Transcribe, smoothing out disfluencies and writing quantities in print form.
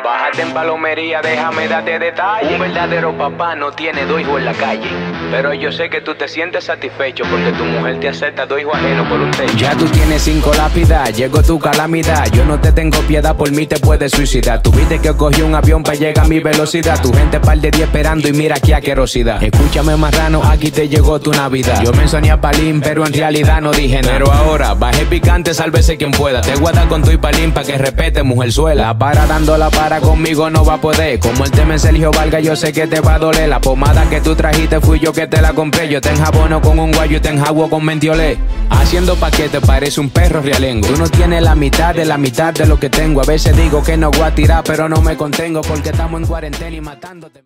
Bájate en palomería, déjame darte detalles. Un verdadero papá no tiene dos hijos en la calle, pero yo sé que tú te sientes satisfecho porque tu mujer te acepta dos hijos ajenos por un techo. Ya tú tienes 5 lápidas, llegó tu calamidad. Yo no te tengo piedad, por mí te puedes suicidar. Tuviste que cogí un avión para llegar a mi velocidad. Tu gente par de 10 esperando y mira aquí asquerosidad. Escúchame marrano, aquí te llegó tu Navidad. Yo mencioné a Palín, pero en realidad no dije nada. Pero ahora, bajé picante, sálvese quien pueda. Te guarda con tu y Palín pa' que respete, mujerzuela. La para dando la para conmigo no va a poder. Como el tema es Sergio Valga, yo sé que te va a doler. La pomada que tú trajiste fui yo que te la compré. Yo te enjabono con un guayo y te enjabuo con mentiolé. Haciendo paquete parece un perro realengo. Tú no tienes la mitad de lo que tengo. A veces digo que no voy a tirar, pero no me contengo porque estamos en cuarentena y matándote.